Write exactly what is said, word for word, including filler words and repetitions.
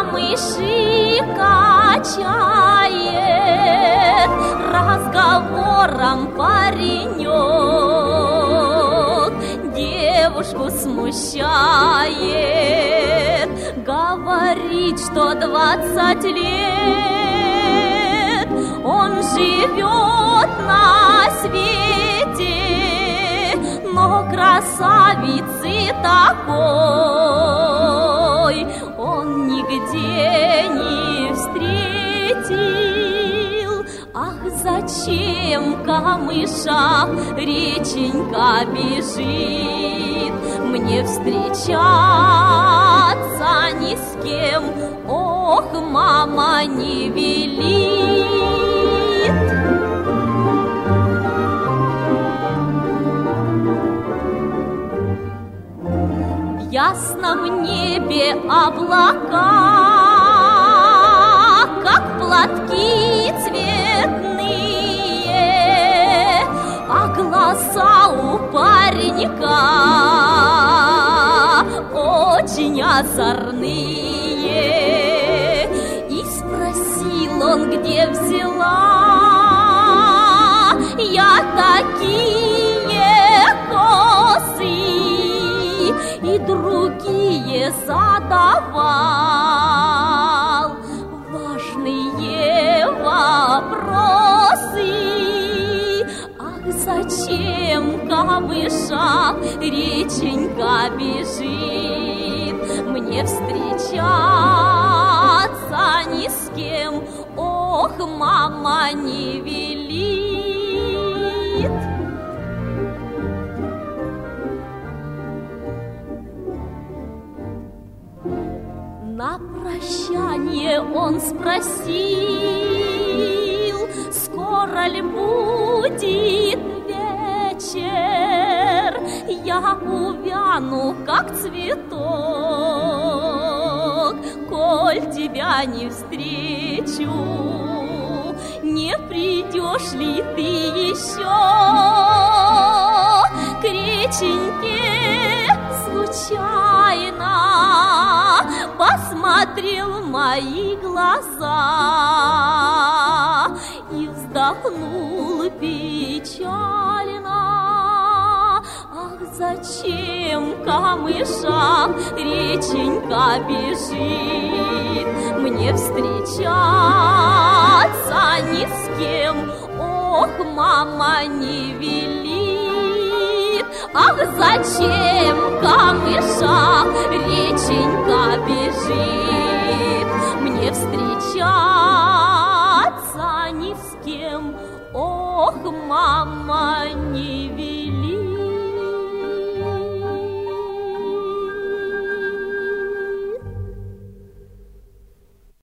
камыши качает, разговором паренек девушку смущает, говорит, что двадцать лет он живет на свете, но красавицы такой он нигде не встретил. Ах, зачем камыша реченька бежит мне встречаться ни с кем? Ох, мама не велит. В ясном небе облака, как платки цветные, а глаза у паренька очень озорные. И спросил он, где взяла я такие косы, и другие задавал важные вопросы. Ах, зачем камыша реченька бежит мне встречаться ни с кем? Ох, мама не велит. На прощание он спросил, скоро ли будет вечер, я увяну, как цветок, коль тебя не встречу. Не придешь ли ты еще к реченьке случайно? Посмотрел в мои глаза и вздохнул печально. Ах, зачем камыша реченька бежит мне встречаться ни с кем? Ох, мама не велит. Ах, зачем камыша реченька бежит мне встречаться ни с кем? Ох, мама не велит.